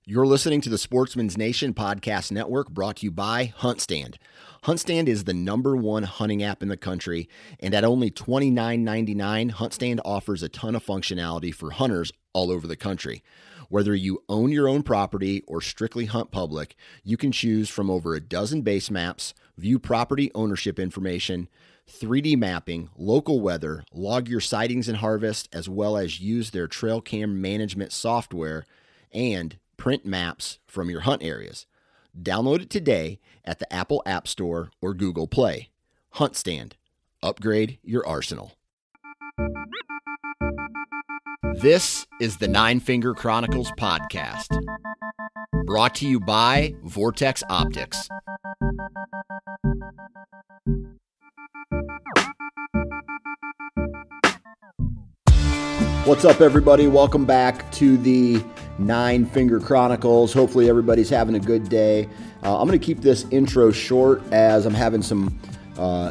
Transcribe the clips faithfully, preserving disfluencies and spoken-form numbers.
You're listening to the Sportsman's Nation Podcast Network, brought to you by HuntStand. HuntStand is the number one hunting app in the country, and at only twenty-nine ninety-nine, HuntStand offers a ton of functionality for hunters all over the country. Whether you own your own property or strictly hunt public, you can choose from over a dozen base maps, view property ownership information, three D mapping, local weather, log your sightings and harvest, as well as use their trail cam management software and print maps from your hunt areas. Download it today at the Apple App Store or Google Play. HuntStand. Upgrade your arsenal. This is the Nine Finger Chronicles podcast, brought to you by Vortex Optics. What's up, everybody? Welcome back to the Nine Finger Chronicles. Hopefully everybody's having a good day. Uh, I'm going to keep this intro short as I'm having some uh,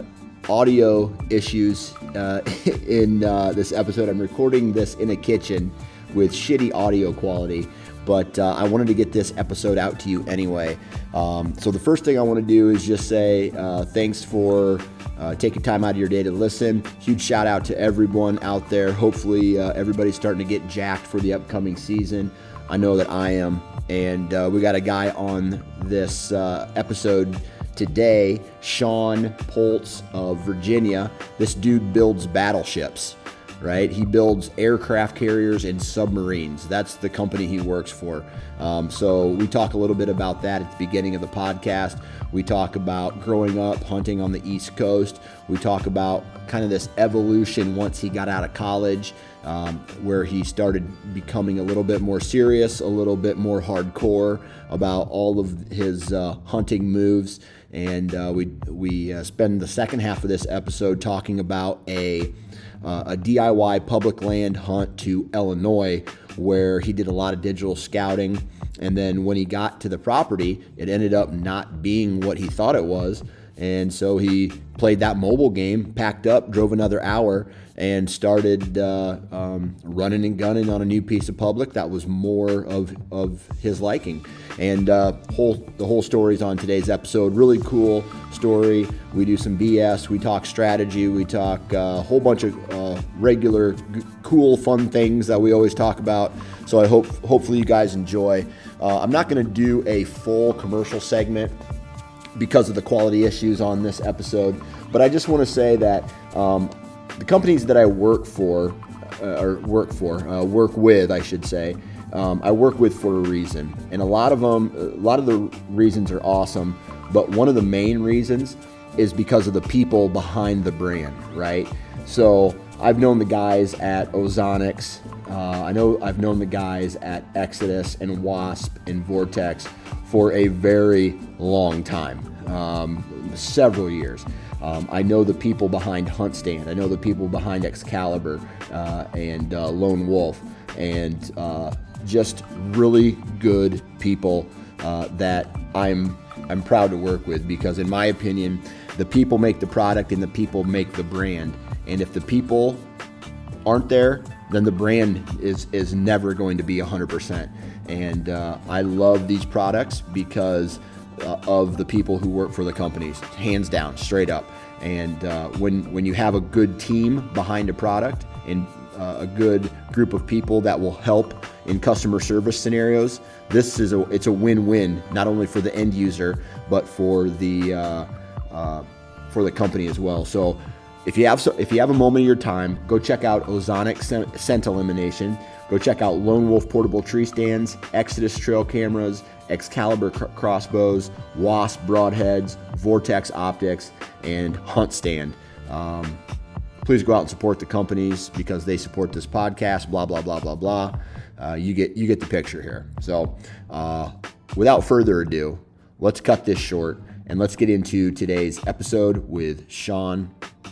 audio issues uh, in uh, this episode. I'm recording this in a kitchen with shitty audio quality, but uh, I wanted to get this episode out to you anyway. Um, so the first thing I want to do is just say uh, thanks for uh, taking time out of your day to listen. Huge shout out to everyone out there. Hopefully uh, everybody's starting to get jacked for the upcoming season. I know that I am, and uh, we got a guy on this uh, episode today, Sean Poltz of Virginia. This dude builds battleships, right? He builds aircraft carriers and submarines. That's the company he works for. Um, so we talk a little bit about that at the beginning of the podcast. We talk about growing up hunting on the East Coast. We talk about kind of this evolution once he got out of college, um, where he started becoming a little bit more serious, a little bit more hardcore about all of his uh, hunting moves. And uh, we we uh, spend the second half of this episode talking about a uh, a D I Y public land hunt to Illinois, where he did a lot of digital scouting. And then when he got to the property, it ended up not being what he thought it was. And so he played that mobile game, packed up, drove another hour, and started uh, um, running and gunning on a new piece of public that was more of of his liking. And uh, whole the whole story's on today's episode. Really cool story. We do some B S. We talk strategy. We talk uh, a whole bunch of uh, regular, g- cool, fun things that we always talk about. So I hope hopefully you guys enjoy. Uh, I'm not going to do a full commercial segment because of the quality issues on this episode, but I just want to say that um, the companies that I work for, uh, or work for, uh, work with, I should say, um, I work with for a reason, and a lot of them, a lot of the reasons are awesome, but one of the main reasons is because of the people behind the brand, right? So I've known the guys at Ozonics. Uh, I know I've known the guys at Exodus and Wasp and Vortex for a very long time, um, several years. Um, I know the people behind HuntStand. I know the people behind Excalibur uh, and uh, Lone Wolf, and uh, just really good people uh, that I'm I'm proud to work with, because in my opinion, the people make the product and the people make the brand. And if the people aren't there, then the brand is is never going to be one hundred percent. And uh, I love these products because uh, of the people who work for the companies, hands down, straight up. And uh, when when you have a good team behind a product and uh, a good group of people that will help in customer service scenarios, this is a it's a win-win, not only for the end user but for the uh, uh, for the company as well. So if you have so, if you have a moment of your time, go check out Ozonic Scent, Scent Elimination. Go check out Lone Wolf portable tree stands, Exodus trail cameras, Excalibur cr- crossbows, Wasp broadheads, Vortex optics, and HuntStand. Um, please go out and support the companies because they support this podcast. Blah blah blah blah blah. Uh, you get you get the picture here. So, uh, without further ado, let's cut this short and let's get into today's episode with Sean.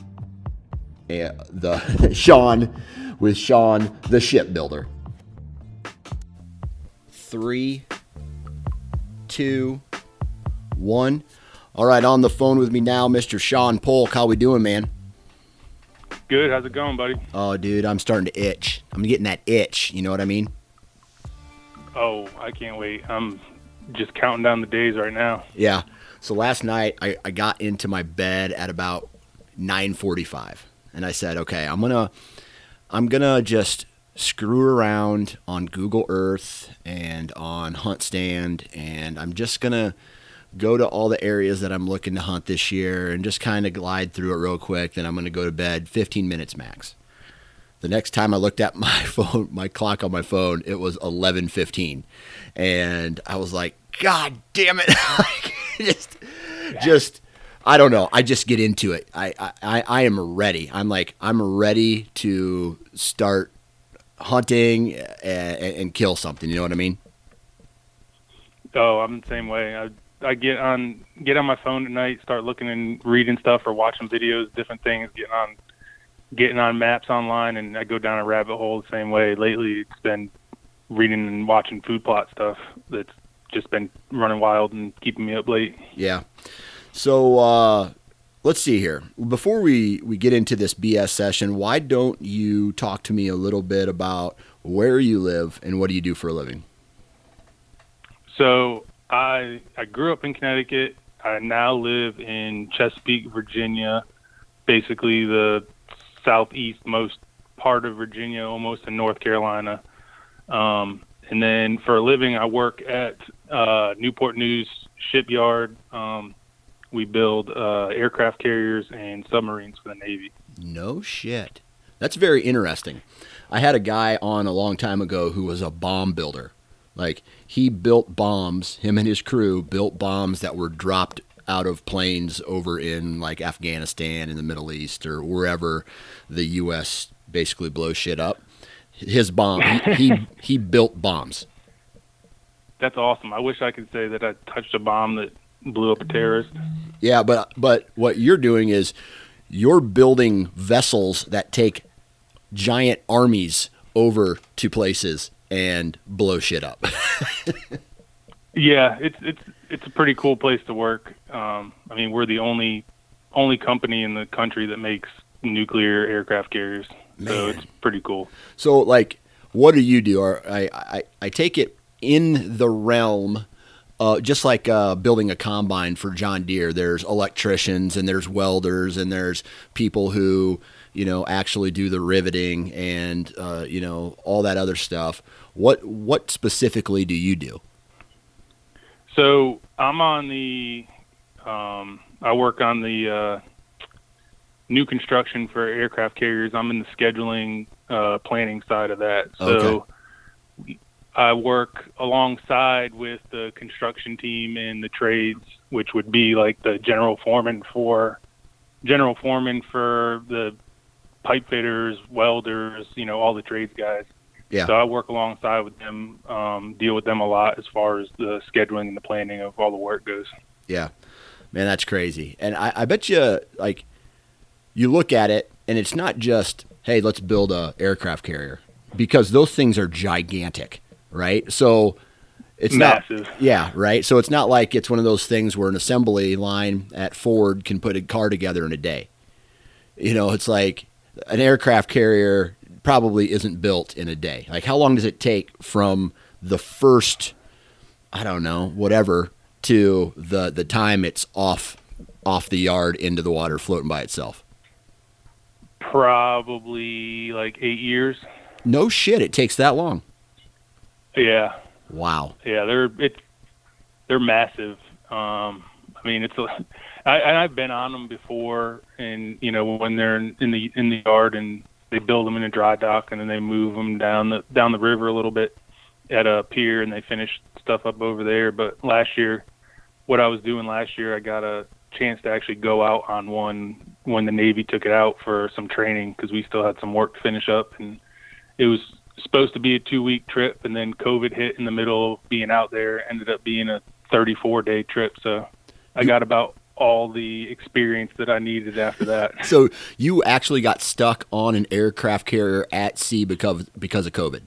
Uh, the Sean with Sean the shipbuilder. Three, two, one. All right, on the phone with me now, Mister Sean Polk. How we doing, man? Good. How's it going, buddy? Oh, dude, I'm starting to itch. I'm getting that itch. You know what I mean? Oh, I can't wait. I'm just counting down the days right now. Yeah. So last night I, I got into my bed at about nine forty-five, and I said, okay, I'm gonna I'm gonna just screw around on Google Earth and on HuntStand, and I'm just gonna go to all the areas that I'm looking to hunt this year and just kind of glide through it real quick. Then I'm gonna go to bed, fifteen minutes max. The next time I looked at my phone, my clock on my phone, it was eleven fifteen, and I was like, God damn it! just, just, I don't know. I just get into it. I, I, I am ready. I'm like, I'm ready to start hunting and, and kill something. You know what I mean? Oh, I'm the same way. I I get on get on my phone at night, start looking and reading stuff or watching videos, different things, getting on getting on maps online, and I go down a rabbit hole the same way. Lately, it's been reading and watching food plot stuff that's just been running wild and keeping me up late. Yeah. So uh, let's see here. Before we, we get into this B S session, why don't you talk to me a little bit about where you live and what do you do for a living? So I I grew up in Connecticut. I now live in Chesapeake, Virginia, basically the southeastmost part of Virginia, almost in North Carolina. Um, and then for a living, I work at uh, Newport News Shipyard. Um, we build uh, aircraft carriers and submarines for the Navy. No shit. That's very interesting. I had a guy on a long time ago who was a bomb builder. Like, he built bombs, him and his crew built bombs that were dropped out of planes over in, like, Afghanistan in the Middle East or wherever the U S basically blows shit up. His bomb, he, he, he built bombs. That's awesome. I wish I could say that I touched a bomb that blew up a terrorist. Yeah, but but what you're doing is you're building vessels that take giant armies over to places and blow shit up. Yeah, it's it's it's a pretty cool place to work. Um, I mean, we're the only only company in the country that makes nuclear aircraft carriers, Man. So it's pretty cool. So, like, what do you do? Or I, I I take it in the realm, uh, just like uh, building a combine for John Deere. There's electricians and there's welders and there's people who, you know, actually do the riveting and uh, you know, all that other stuff. What what specifically do you do? So I'm on the, um, I work on the uh, new construction for aircraft carriers. I'm in the scheduling, uh, planning side of that. So Okay. I work alongside with the construction team and the trades, which would be like the general foreman for general foreman for the pipe fitters, welders, you know, all the trades guys. Yeah. So I work alongside with them, um, deal with them a lot as far as the scheduling and the planning of all the work goes. Yeah, man, that's crazy. And I, I bet you, like, you look at it and it's not just, hey, let's build a aircraft carrier, because those things are gigantic, right? So it's massive. Not, yeah, right. So it's not like it's one of those things where an assembly line at Ford can put a car together in a day. You know, it's like an aircraft carrier probably isn't built in a day. Like, how long does it take from the first, I don't know, whatever, to the the time it's off off the yard into the water floating by itself? Probably like eight years. No shit, it takes that long. Yeah. Wow. Yeah, they're it's they're massive. Um, I mean, it's a, I, and I've been on them before, and you know, when they're in, in the in the yard and they build them in a dry dock, and then they move them down the down the river a little bit at a pier, and they finish stuff up over there. But last year, what I was doing last year, I got a chance to actually go out on one when the Navy took it out for some training, because we still had some work to finish up, and it was supposed to be a two-week trip, and then COVID hit in the middle of being out there. Ended up being a thirty-four day trip, so I got about all the experience that I needed after that. So you actually got stuck on an aircraft carrier at sea because because of COVID?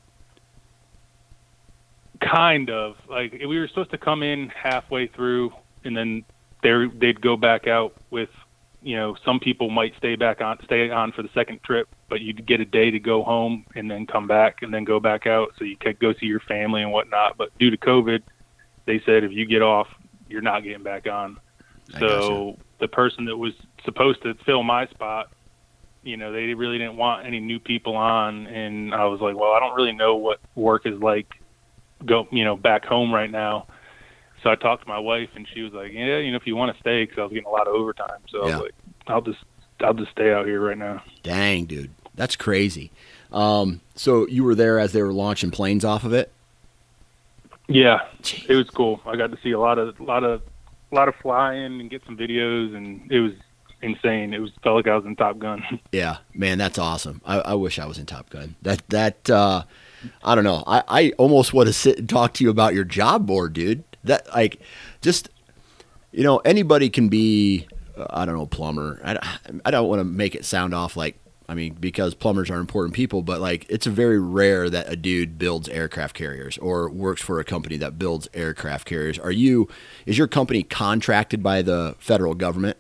Kind of. Like, we were supposed to come in halfway through, and then they they'd go back out with you know, some people might stay back on, stay on for the second trip, but you get a day to go home and then come back and then go back out. So you could go see your family and whatnot. But due to COVID, they said, if you get off, you're not getting back on. I So gotcha. the person that was supposed to fill my spot, you know, they really didn't want any new people on. And I was like, well, I don't really know what work is like, go, you know, back home right now. So I talked to my wife, and she was like, yeah, you know, if you want to stay, because I was getting a lot of overtime. So I Yeah. was like, I'll just, I'll just stay out here right now. Dang, dude. That's crazy. Um, so you were there as they were launching planes off of it? Yeah, Jeez. it was cool. I got to see a lot of, lot of, lot of flying and get some videos, and it was insane. It was felt like I was in Top Gun. Yeah, man, that's awesome. I, I wish I was in Top Gun. That, that, uh, I don't know. I, I almost want to sit and talk to you about your job board, dude. That, like, just, you know, anybody can be, uh, I don't know, plumber. I, I don't want to make it sound off like, I mean, because plumbers are important people, but like, it's very rare that a dude builds aircraft carriers or works for a company that builds aircraft carriers. Are you, is your company contracted by the federal government?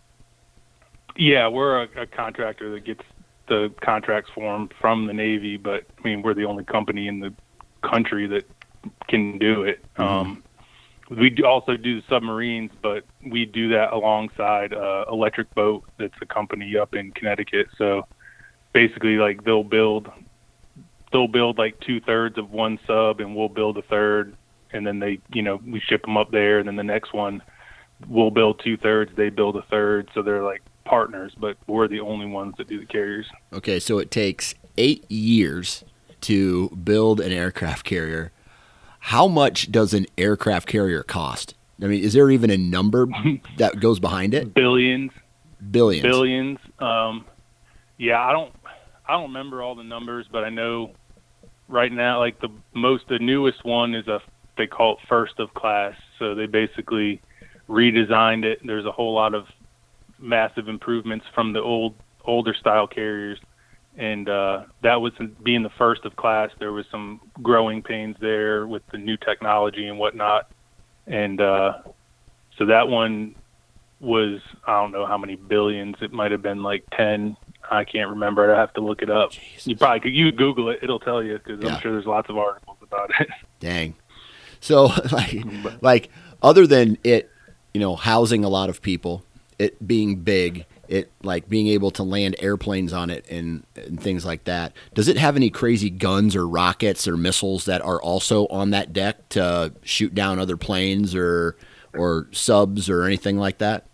Yeah, we're a, a contractor that gets the contracts for them from the Navy, but I mean, we're the only company in the country that can do it. Mm-hmm. Um, we do also do the submarines, but we do that alongside uh, Electric Boat. That's a company up in Connecticut. So basically, like they'll build, they'll build like two thirds of one sub, and we'll build a third, and then they, you know, we ship them up there, and then the next one, we'll build two thirds, they build a third. So they're like partners, but we're the only ones that do the carriers. Okay, so it takes eight years to build an aircraft carrier. How much does an aircraft carrier cost? I mean, is there even a number that goes behind it? Billions, Billions. billions. Um, yeah, I don't, I don't remember all the numbers, but I know right now, like the most, the newest one is a, they call it first of class. So they basically redesigned it. There's a whole lot of massive improvements from the old, older style carriers. And uh, that was being the first of class. There was some growing pains there with the new technology and whatnot. And uh, so that one was, I don't know how many billions. It might have been like ten. I can't remember. I have to look it up. Jesus. You probably could, you Google it. It'll tell you, because Yeah. I'm sure there's lots of articles about it. Dang. So, like, like, other than it, you know, housing a lot of people, it being big, it like being able to land airplanes on it and, and things like that, does it have any crazy guns or rockets or missiles that are also on that deck to shoot down other planes or or subs or anything like that?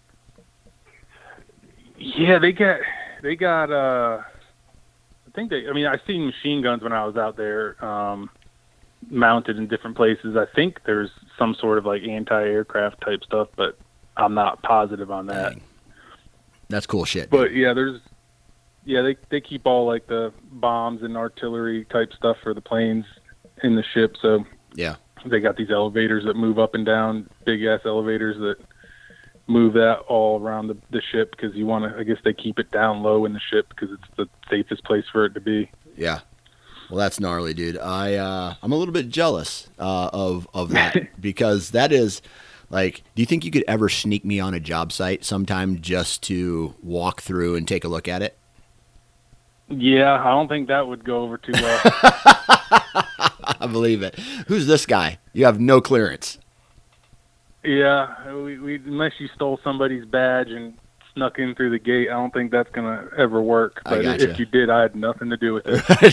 Yeah, they got, they got, uh, I think they, I mean, I've seen machine guns when I was out there, um, mounted in different places. I think there's some sort of like anti-aircraft type stuff, but I'm not positive on that. Dang. That's cool shit. But yeah, there's, yeah, they, they keep all like the bombs and artillery type stuff for the planes in the ship. So Yeah. they got these elevators that move up and down, big ass elevators that move that all around the, the ship, because you want to, I guess they keep it down low in the ship because it's the safest place for it to be. Yeah. Well, that's gnarly, dude. I, uh, I'm a little bit jealous, uh, of, of that because that is like, do you think you could ever sneak me on a job site sometime just to walk through and take a look at it? Yeah, I don't think that would go over too well. I believe it. Who's this guy? You have no clearance. Yeah, we, we, unless you stole somebody's badge and snuck in through the gate, I don't think that's going to ever work. I But gotcha. if you did, I had nothing to do with it.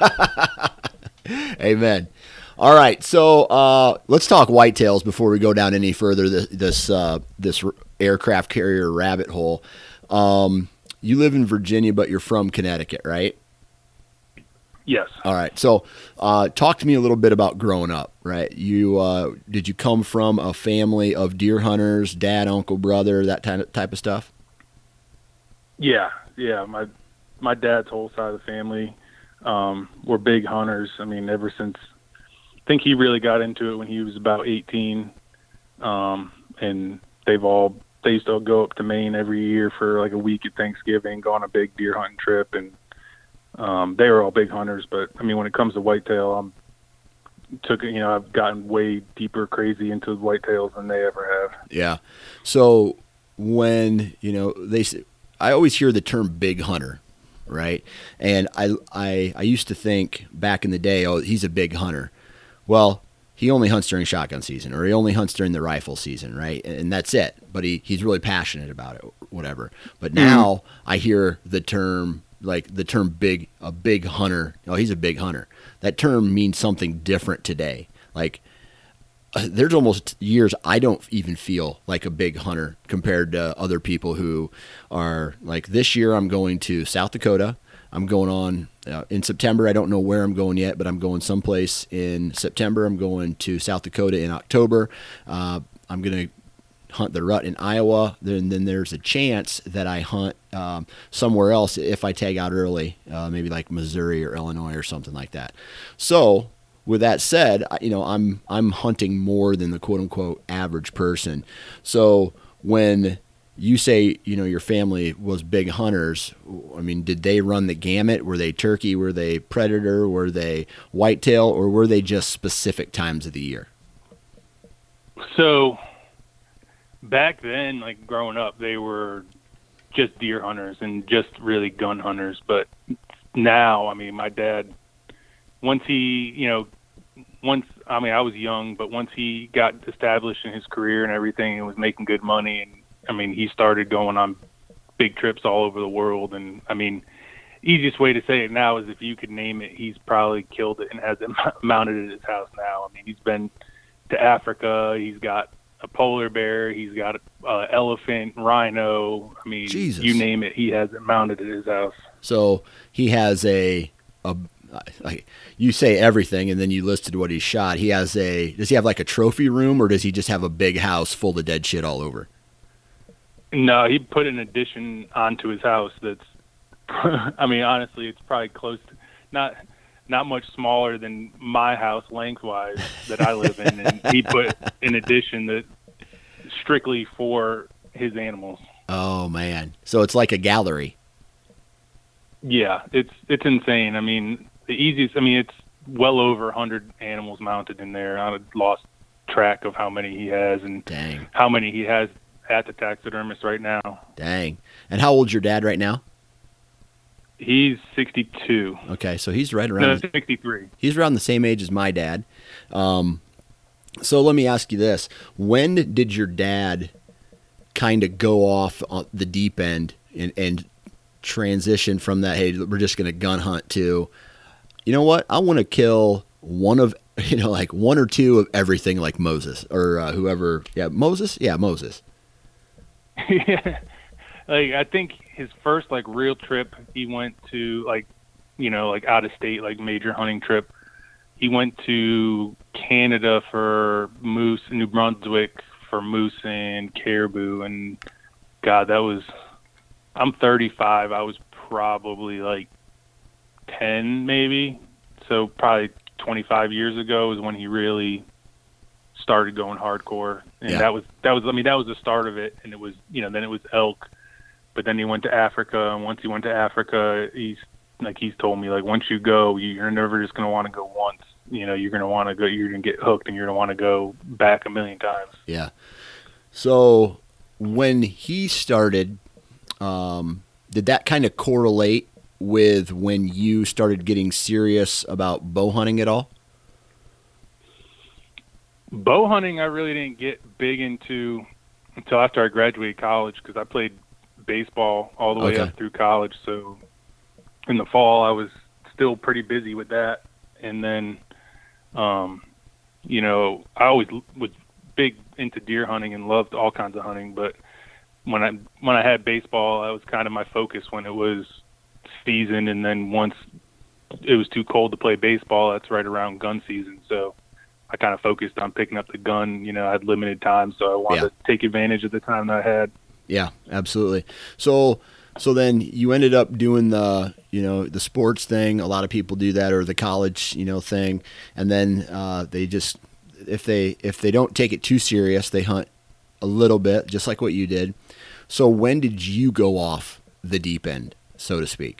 Amen. All right, so uh, let's talk whitetails before we go down any further this this, uh, this r- aircraft carrier rabbit hole. Um, you live in Virginia, but you're from Connecticut, right? Yes. All right. So, uh, talk to me a little bit about growing up. Right? You uh, did you come from a family of deer hunters, dad, uncle, brother, that type of, type of stuff? Yeah, yeah. My my dad's whole side of the family um, were big hunters. I mean, ever since, I think he really got into it when he was about eighteen, um, and they've all they used to go up to Maine every year for like a week at Thanksgiving, go on a big deer hunting trip, and um, they were all big hunters. But I mean, when it comes to whitetail, I'm took you know I've gotten way deeper crazy into whitetails than they ever have. Yeah. So, when, you know, they say, I always hear the term big hunter, right? And I, I, I used to think back in the day, oh, he's a big hunter. Well, he only hunts during shotgun season, or he only hunts during the rifle season, right? And that's it. But he, he's really passionate about it, whatever. But now mm-hmm. I hear the term, like the term big, a big hunter. Oh, he's a big hunter. That term means something different today. Like, there's almost years I don't even feel like a big hunter compared to other people who are like, this year I'm going to South Dakota. I'm going on uh, in September. I don't know where I'm going yet, but I'm going someplace in September. I'm going to South Dakota in October. Uh, I'm going to hunt the rut in Iowa. Then, then there's a chance that I hunt um, somewhere else if I tag out early, uh, maybe like Missouri or Illinois or something like that. So, with that said, you know, I'm I'm hunting more than the quote unquote average person. So when you say, you know, your family was big hunters, I mean, did they run the gamut? Were they turkey? Were they predator? Were they whitetail? Or were they just specific times of the year? So back then, like growing up, they were just deer hunters and just really gun hunters. But now, I mean, my dad, once he, you know, once, I mean, I was young, but once he got established in his career and everything and was making good money, and I mean, he started going on big trips all over the world. And I mean, easiest way to say it now is if you could name it, he's probably killed it and has it mounted at his house now. I mean, he's been to Africa. He's got a polar bear. He's got an uh, elephant, rhino. I mean, Jesus. You name it, he has it mounted at his house. So he has a, a like you say everything, and then you listed what he shot. He has a, does he have like a trophy room, or does he just have a big house full of dead shit all over? No, he put an addition onto his house that's, I mean, honestly, it's probably close to, not not much smaller than my house lengthwise that I live in, and he put an addition that strictly for his animals. Oh man, so it's like a gallery. Yeah, it's it's insane. I mean, the easiest, I mean, it's well over one hundred animals mounted in there. I lost track of how many he has and Dang. how many he has at the taxidermist right now. Dang. And how old's your dad right now? He's sixty-two. Okay, so he's right around. No, sixty-three. He's around the same age as my dad. Um, so let me ask you this: when did your dad kind of go off on the deep end and, and transition from that? Hey, we're just going to gun hunt to, you know what? I want to kill one of, you know, like one or two of everything, like Moses or uh, whoever. Yeah, Moses. Yeah, Moses. Yeah, like I think his first like real trip, he went to like, you know, like out of state, like major hunting trip. He went to Canada for moose, New Brunswick for moose and caribou, and God, that was. I'm thirty-five. I was probably like ten, maybe. So probably twenty-five years ago is when he really started going hardcore, and yeah. that was that was I mean that was the start of it. And it was, you know, then it was elk, but then he went to Africa, and once he went to Africa, he's like he's told me, like, once you go, you're never just gonna want to go once. You know, you're gonna want to go, you're gonna get hooked, and you're gonna want to go back a million times. Yeah. So when he started, um, did that kind of correlate with when you started getting serious about bow hunting at all? Bow hunting, I really didn't get big into until after I graduated college, because I played baseball all the way okay. up through college. So in the fall, I was still pretty busy with that. And then, um, you know, I always was big into deer hunting and loved all kinds of hunting. But when I when I had baseball, that was kind of my focus when it was season. And then once it was too cold to play baseball, that's right around gun season. So I kind of focused on picking up the gun. You know, I had limited time, so I wanted yeah. to take advantage of the time that I had. Yeah, absolutely. So, so then you ended up doing the, you know, the sports thing. A lot of people do that, or the college, you know, thing. And then uh, they just, if they, if they don't take it too serious, they hunt a little bit, just like what you did. So when did you go off the deep end, so to speak?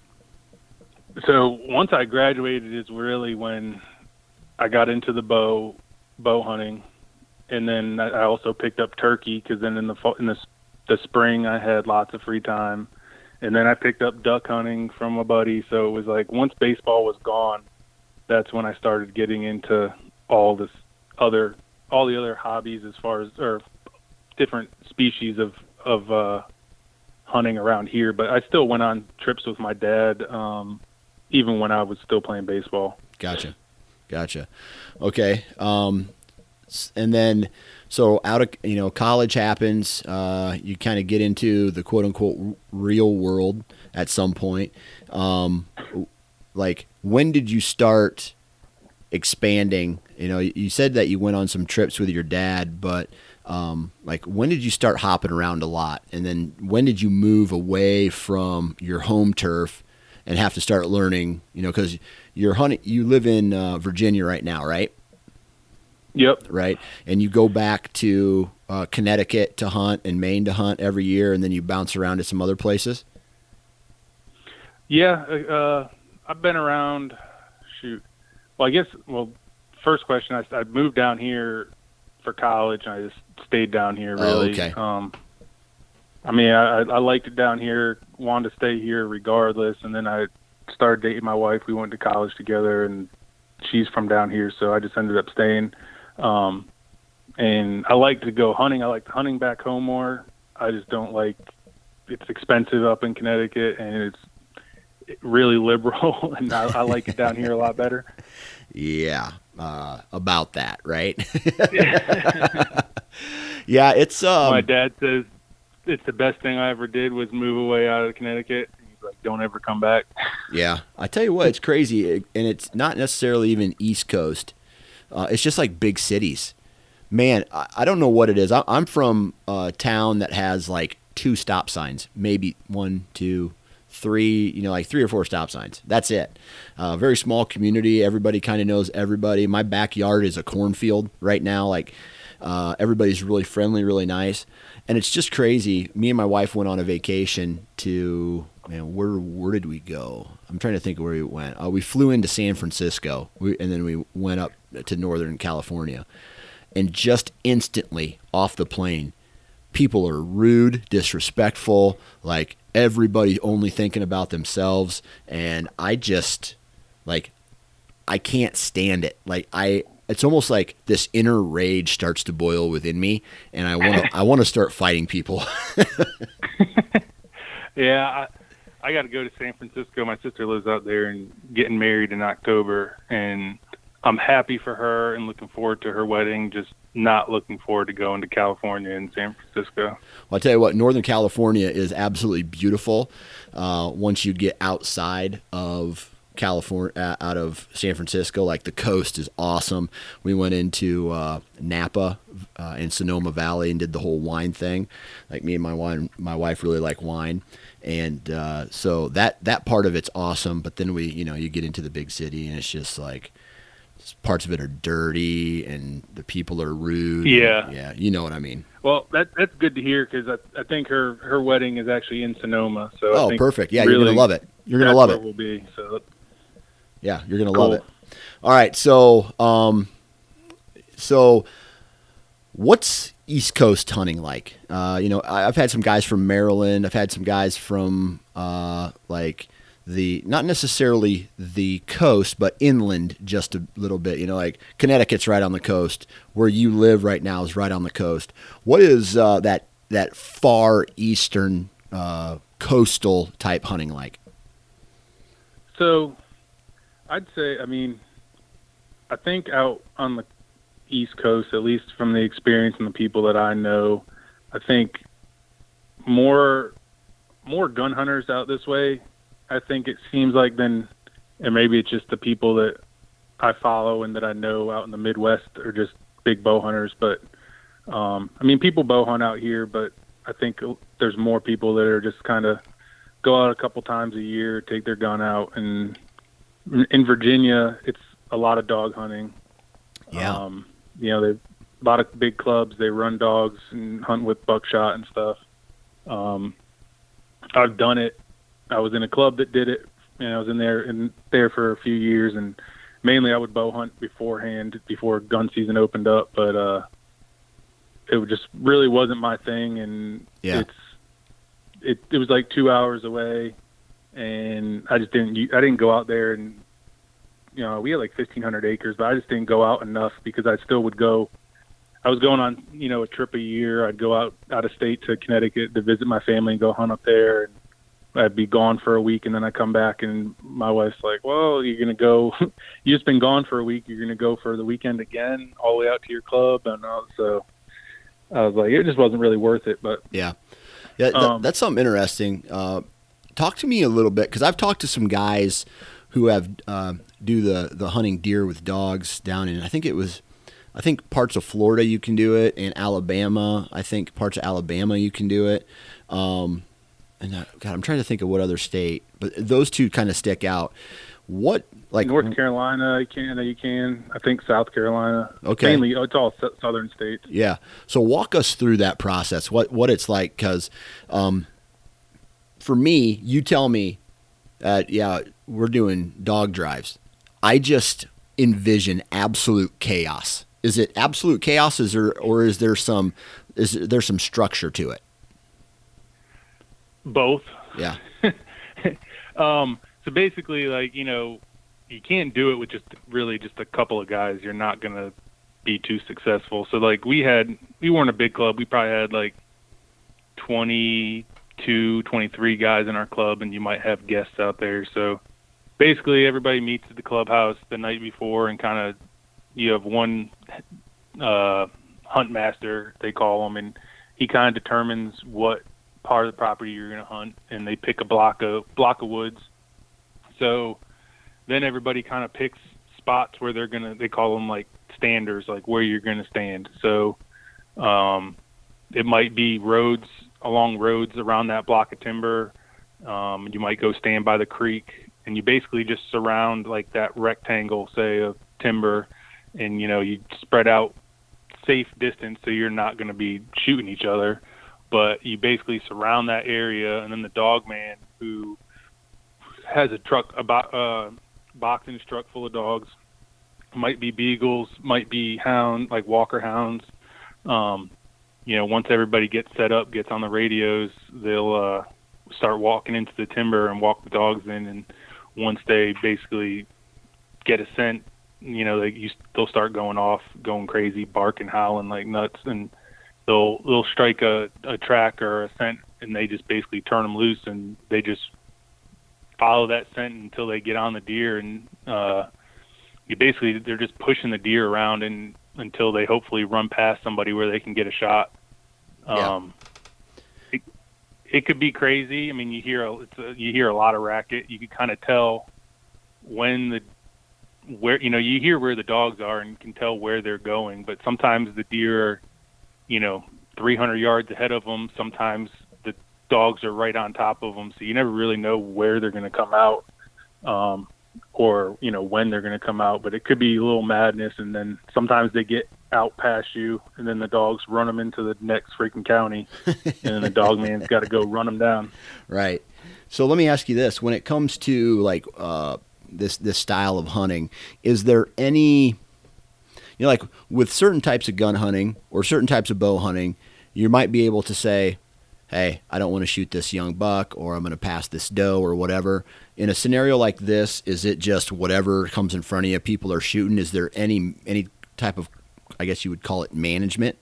So once I graduated is really when I got into the bow, bow hunting, and then I also picked up turkey, because then in the fall, in the the spring I had lots of free time. And then I picked up duck hunting from a buddy. So it was like once baseball was gone, that's when I started getting into all this other, all the other hobbies as far as, or different species of, of, uh, hunting around here. But I still went on trips with my dad, um, even when I was still playing baseball. Gotcha. Gotcha. Okay. Um, and then, so out of, you know, college happens, uh, you kind of get into the quote unquote real world at some point. Um, like when did you start expanding? You know, you said that you went on some trips with your dad, but, um, like when did you start hopping around a lot? And then when did you move away from your home turf and have to start learning, you know, cause you're hunting, you live in uh, Virginia right now, right? Yep. Right. And you go back to uh, Connecticut to hunt and Maine to hunt every year, and then you bounce around to some other places? Yeah. Uh, I've been around, shoot. Well, I guess, well, first question, I, I moved down here for college, and I just stayed down here, really. Oh, okay. Um, I mean, I, I liked it down here, wanted to stay here regardless, and then I started dating my wife. We went to college together, and she's from down here, so I just ended up staying. Um, and I like to go hunting. I like hunting back home more. I just don't like, it's expensive up in Connecticut, and it's really liberal, and I, I like it down here a lot better. Yeah. Uh, about that, right? Yeah. It's, um, my dad says it's the best thing I ever did was move away out of Connecticut. He's like, don't ever come back. Yeah. I tell you what, it's crazy. And it's not necessarily even East Coast. Uh, it's just like big cities, man. I, I don't know what it is. I, I'm from a town that has like two stop signs, maybe one, two, three, you know, like three or four stop signs. That's it. Uh, very small community. Everybody kind of knows everybody. My backyard is a cornfield right now. Like, uh, everybody's really friendly, really nice. And it's just crazy. Me and my wife went on a vacation to, man, where, where did we go? I'm trying to think of where we went. Uh, we flew into San Francisco, we, and then we went up to Northern California. And just instantly off the plane, people are rude, disrespectful, like everybody only thinking about themselves. And I just, like, I can't stand it. Like, I, it's almost like this inner rage starts to boil within me, and I want to, I want to start fighting people. Yeah, I, I got to go to San Francisco. My sister lives out there and getting married in October, and I'm happy for her and looking forward to her wedding, just not looking forward to going to California and San Francisco. Well, I'll tell you what, Northern California is absolutely beautiful uh, once you get outside of California, uh, out of San Francisco. Like, the coast is awesome. We went into uh, Napa uh, and Sonoma Valley and did the whole wine thing. Like, me and my wine, my wife really like wine. And uh, so that, that part of it's awesome. But then we, you know, you get into the big city, and it's just like, parts of it are dirty and the people are rude. Yeah. And, yeah. You know what I mean? Well, that that's good to hear, because I, I think her, her wedding is actually in Sonoma. So oh, I think perfect. Yeah, really you're going to love it. You're going to love it. Will be, so. Yeah, you're going to Cool. love it. All right. So, um, so what's East Coast hunting like? Uh, you know, I, I've had some guys from Maryland. I've had some guys from, uh, like, the, not necessarily the coast, but inland just a little bit. You know, like Connecticut's right on the coast. Where you live right now is right on the coast. What is uh, that that far eastern uh, coastal type hunting like? So, I'd say, I mean, I think out on the East Coast, at least from the experience and the people that I know, I think more more gun hunters out this way. I think it seems like then, and maybe it's just the people that I follow and that I know out in the Midwest are just big bow hunters. But, um, I mean, people bow hunt out here, but I think there's more people that are just kind of go out a couple times a year, take their gun out. And in Virginia, it's a lot of dog hunting. Yeah. Um, you know, they a lot of big clubs, they run dogs and hunt with buckshot and stuff. Um, I've done it. I was in a club that did it, and I was in there in there for a few years, and mainly I would bow hunt beforehand, before gun season opened up. But uh, it just really wasn't my thing. And yeah. it's, it, it was like two hours away, and I just didn't, I didn't go out there. And, you know, we had like fifteen hundred acres, but I just didn't go out enough because I still would go. I was going on, you know, a trip a year. I'd go out, out of state to Connecticut to visit my family and go hunt up there. And I'd be gone for a week, and then I come back, and my wife's like, well, you're going to go, you just been gone for a week. You're going to go for the weekend again, all the way out to your club. And uh, so I was like, it just wasn't really worth it. But yeah, yeah, th- um, that's something interesting. Uh, talk to me a little bit, because I've talked to some guys who have uh, do the, the hunting deer with dogs down in, I think it was, I think parts of Florida you can do it, and Alabama. I think parts of Alabama you can do it. Um, and uh, God, I'm trying to think of what other state, but those two kind of stick out. What, like North Carolina, you can, you can. I think South Carolina. Okay. Mainly, it's all s- southern states. Yeah. So walk us through that process. What what it's like, because um, for me, you tell me, uh, yeah, we're doing dog drives. I just envision absolute chaos. Is it absolute chaos? Is there, or is there some, is there some structure to it? Both. Yeah. um, so basically, like, you know, you can't do it with just really just a couple of guys. You're not going to be too successful. So, like, we had, we weren't a big club. We probably had like twenty-two, twenty-three guys in our club, and you might have guests out there. So basically, everybody meets at the clubhouse the night before, and kind of, you have one uh, hunt master, they call him, and he kind of determines what part of the property you're going to hunt, and they pick a block of block of woods. So then everybody kind of picks spots where they're going to, they call them like standers, like where you're going to stand. So um, it might be roads, along roads around that block of timber. Um, you might go stand by the creek, and you basically just surround like that rectangle, say, of timber, and, you know, you spread out safe distance so you're not going to be shooting each other. But you basically surround that area, and then the dog man, who has a truck, about uh, box in his truck full of dogs, might be beagles, might be hound, like Walker hounds. Um, you know, once everybody gets set up, gets on the radios, they'll uh, start walking into the timber and walk the dogs in. And once they basically get a scent, you know, they you, they'll start going off, going crazy, barking, howling like nuts, and they'll they'll strike a, a track or a scent, and they just basically turn them loose, and they just follow that scent until they get on the deer. And uh, you basically, they're just pushing the deer around and until they hopefully run past somebody where they can get a shot. Yeah. Um, it, it could be crazy. I mean, you hear a, it's a, you hear a lot of racket. You can kind of tell when the where you know you hear where the dogs are and can tell where they're going. But sometimes the deer are, you know, three hundred yards ahead of them. Sometimes the dogs are right on top of them, so you never really know where they're going to come out, um, or you know when they're going to come out. But it could be a little madness, and then sometimes they get out past you, and then the dogs run them into the next freaking county, and then the dog man's got to go run them down. Right. So let me ask you this: when it comes to like uh, this this style of hunting, is there any, you know, like with certain types of gun hunting or certain types of bow hunting, you might be able to say, hey, I don't want to shoot this young buck, or I'm going to pass this doe or whatever. In a scenario like this, is it just whatever comes in front of you, people are shooting? Is there any any type of, I guess you would call it, management?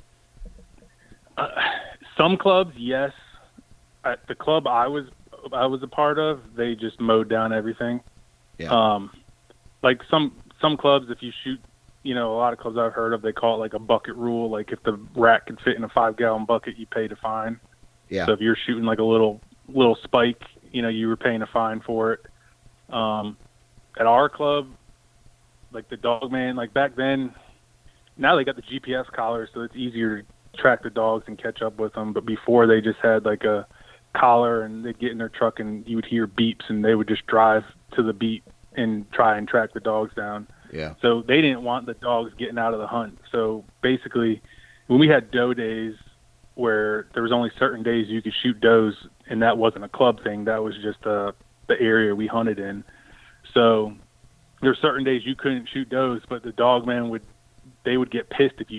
Uh, some clubs, yes. At the club I was I was a part of, they just mowed down everything. Yeah. Um, like some some clubs, if you shoot, you know, a lot of clubs I've heard of, they call it like a bucket rule. Like if the rat can fit in a five gallon bucket, you pay to fine. Yeah. So if you're shooting like a little little spike, you know, you were paying a fine for it. Um, at our club, like the dog man, like back then, now they got the G P S collars, so it's easier to track the dogs and catch up with them. But before, they just had like a collar, and they'd get in their truck, and you would hear beeps, and they would just drive to the beep and try and track the dogs down. Yeah. So they didn't want the dogs getting out of the hunt. So basically, when we had doe days where there was only certain days you could shoot does, and that wasn't a club thing, that was just uh, the area we hunted in. So there were certain days you couldn't shoot does, but the dog man would, they would get pissed if you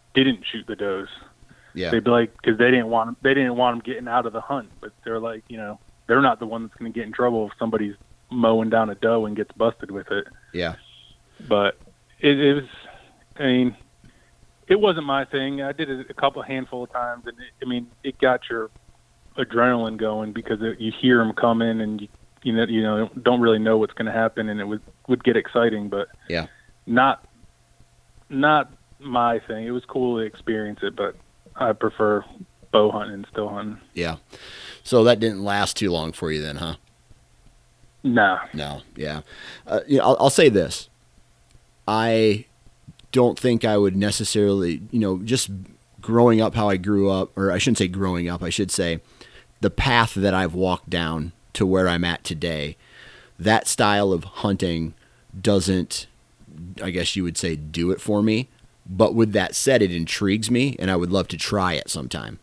didn't shoot the does. Yeah. They'd be like, because they didn't want them, they didn't want them getting out of the hunt, but they're like, you know, they're not the one that's going to get in trouble if somebody's mowing down a doe and gets busted with it. Yeah. But it, it was, I mean, it wasn't my thing. I did it a couple handful of times, and it, I mean, it got your adrenaline going because it, you hear them coming, and you you know you know don't really know what's going to happen, and it would would get exciting, but yeah, not not my thing. It was cool to experience it, but I prefer bow hunting and still hunting. Yeah. So that didn't last too long for you then, huh? No. No. Yeah. Uh, you know, I'll, I'll say this. I don't think I would necessarily, you know, just growing up how I grew up, or I shouldn't say growing up, I should say the path that I've walked down to where I'm at today, that style of hunting doesn't, I guess you would say, do it for me. But with that said, it intrigues me, and I would love to try it sometime.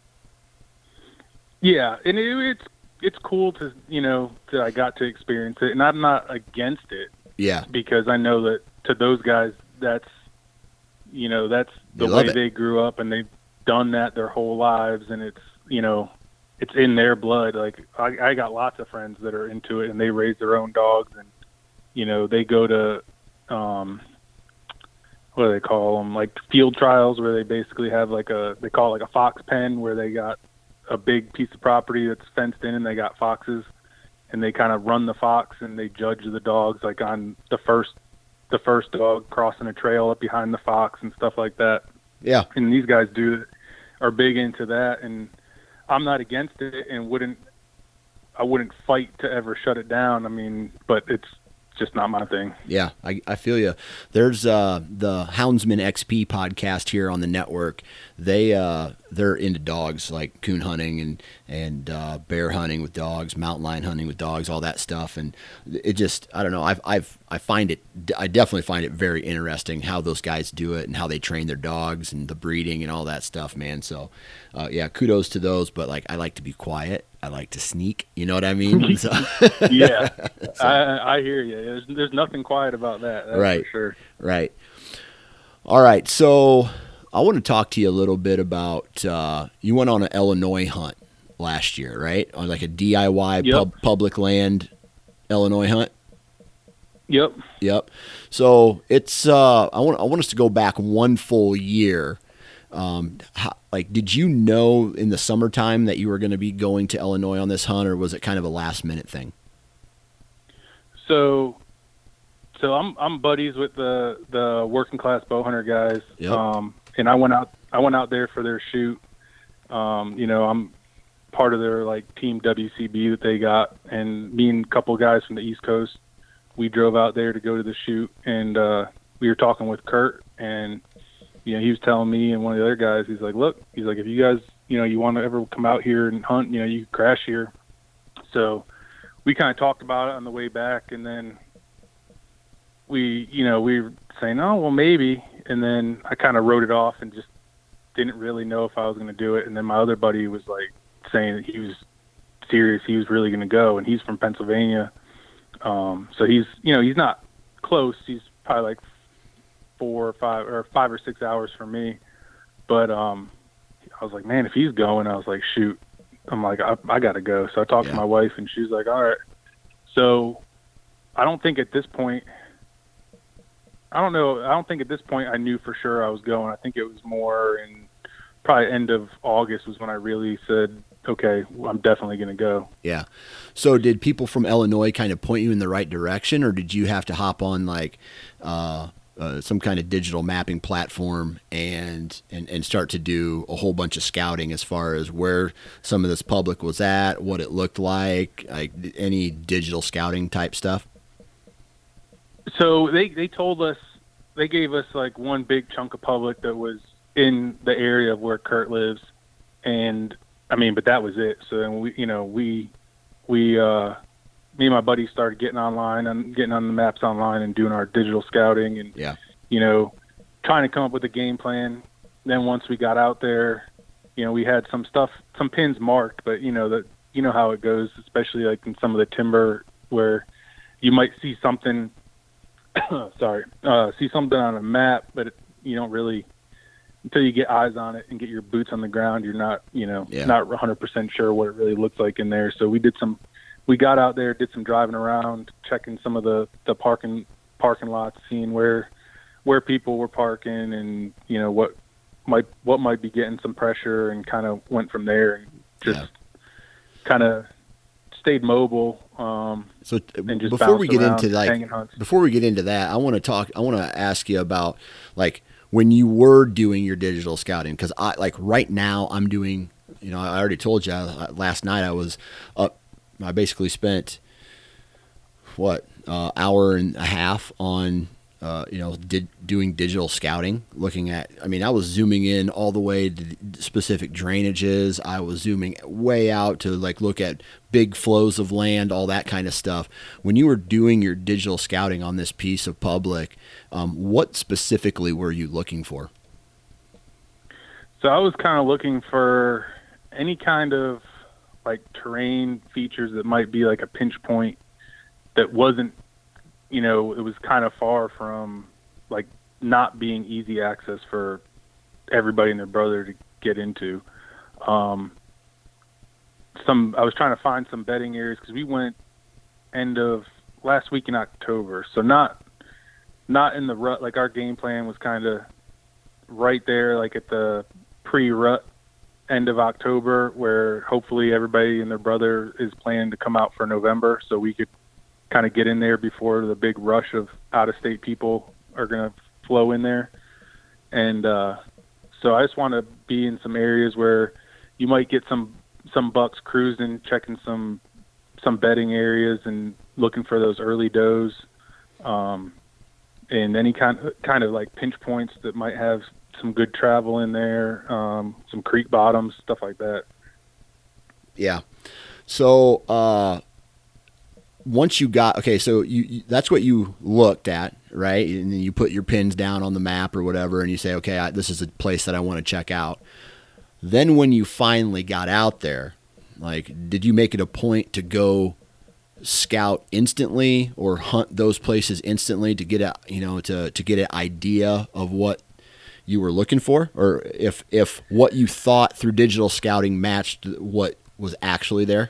Yeah, and it, it's it's cool to, you know, that I got to experience it, and I'm not against it. Yeah. Because I know that to those guys, that's, you know, that's the way it. they grew up, and they've done that their whole lives, and it's, you know, it's in their blood. Like, I, I got lots of friends that are into it, and they raise their own dogs, and, you know, they go to, um, what do they call them? Like field trials, where they basically have like a, they call it like a fox pen, where they got a big piece of property that's fenced in, and they got foxes, and they kind of run the fox, and they judge the dogs, like on the first, the first dog crossing a trail up behind the fox and stuff like that. Yeah. And these guys do, are big into that. And I'm not against it, and wouldn't, I wouldn't fight to ever shut it down. I mean, but it's just not my thing. Yeah, I, I feel you. There's uh, the Houndsman X P podcast here on the network. They uh, they're into dogs, like coon hunting and and uh, bear hunting with dogs, mountain lion hunting with dogs, all that stuff. And it just, I don't know. I've I've I find it, I definitely find it very interesting how those guys do it and how they train their dogs and the breeding and all that stuff, man. So, uh, yeah, kudos to those. But like, I like to be quiet. I like to sneak. You know what I mean? So, yeah, so. I, I hear you. There's, there's nothing quiet about that. That's right. For sure. Right. All right. So I want to talk to you a little bit about, uh, you went on an Illinois hunt last year, right? On like a D I Y yep. pub, public land Illinois hunt. Yep. Yep. So it's, uh, I want, I want us to go back one full year. Um, how, like, did you know in the summertime that you were going to be going to Illinois on this hunt, or was it kind of a last minute thing? So, so I'm, I'm buddies with the, the working class bow hunter guys. Yep. Um, and I went out, I went out there for their shoot. Um, you know, I'm part of their like team W C B that they got, and me and a couple of guys from the East Coast, we drove out there to go to the shoot, and, uh, we were talking with Kurt, and, you know, he was telling me and one of the other guys, he's like, look, he's like, if you guys, you know, you want to ever come out here and hunt, you know, you can crash here. So we kind of talked about it on the way back, and then we, you know, we were saying, oh, well, maybe. And then I kind of wrote it off and just didn't really know if I was going to do it. And then my other buddy was like saying that he was serious. He was really going to go, and he's from Pennsylvania. Um, so he's, you know, he's not close. He's probably like four or five or five or six hours from me. But um, I was like, man, if he's going, I was like, shoot, I'm like, I, I got to go. So I talked yeah. to my wife, and she was like, all right. So I don't think at this point, I don't know. I don't think at this point I knew for sure I was going. I think it was more in probably end of August was when I really said, okay, I'm definitely going to go. Yeah. So did people from Illinois kind of point you in the right direction, or did you have to hop on like, uh, Uh, some kind of digital mapping platform and, and and start to do a whole bunch of scouting as far as where some of this public was at, what it looked like, like any digital scouting type stuff? So they, they told us, they gave us like one big chunk of public that was in the area of where Kurt lives. And I mean, but that was it. So then we, you know, we, we, uh, me and my buddies started getting online and getting on the maps online and doing our digital scouting and, yeah. you know, trying to come up with a game plan. Then once we got out there, you know, we had some stuff, some pins marked, but you know, that, you know how it goes, especially like in some of the timber where you might see something, sorry, uh, see something on a map, but it, you don't really, until you get eyes on it and get your boots on the ground, you're not, you know, Yeah. not one hundred percent sure what it really looks like in there. So we did some, we got out there, did some driving around, checking some of the, the parking, parking lots, seeing where, where people were parking and, you know, what might, what might be getting some pressure, and kind of went from there and just Yeah. kind of stayed mobile. Um, So and just before we bounced get around, into like hanging hunts. before we get into that, I want to talk. I want to ask you about like when you were doing your digital scouting, because I like right now I'm doing. You know, I already told you I, last night I was up. I basically spent what uh, hour and a half on. Uh, you know, did doing digital scouting, looking at, I mean, I was zooming in all the way to specific drainages. I was zooming way out to like look at big flows of land, all that kind of stuff. When you were doing your digital scouting on this piece of public, um, what specifically were you looking for? So I was kind of looking for any kind of like terrain features that might be like a pinch point that wasn't, you know, it was kind of far from like not being easy access for everybody and their brother to get into. Um, some, I was trying to find some bedding areas, because we went end of last week in October. So not, not in the rut. Like our game plan was kind of right there, like at the pre-rut end of October, where hopefully everybody and their brother is planning to come out for November, so we could kind of get in there before the big rush of out-of-state people are going to flow in there. And uh, so I just want to be in some areas where you might get some some bucks cruising, checking some some bedding areas and looking for those early does, um, and any kind of, kind of like pinch points that might have some good travel in there, um, some creek bottoms, stuff like that. Yeah. So, uh, once you got, okay, so you, you, that's what you looked at, right? And then you put your pins down on the map or whatever, and you say, okay, I, this is a place that I want to check out. Then when you finally got out there, like, did you make it a point to go scout instantly or hunt those places instantly to get a, you know, to, to get an idea of what you were looking for? Or if, if what you thought through digital scouting matched what was actually there?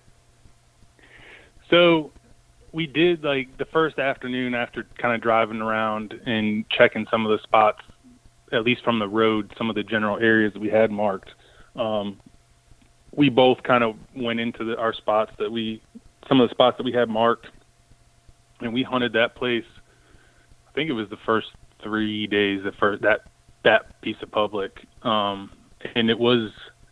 So we did, like, the first afternoon after kind of driving around and checking some of the spots, at least from the road, some of the general areas that we had marked. Um, we both kind of went into the, our spots that we, some of the spots that we had marked, and we hunted that place. I think it was the first three days, the first, that, that piece of public. Um, and it was,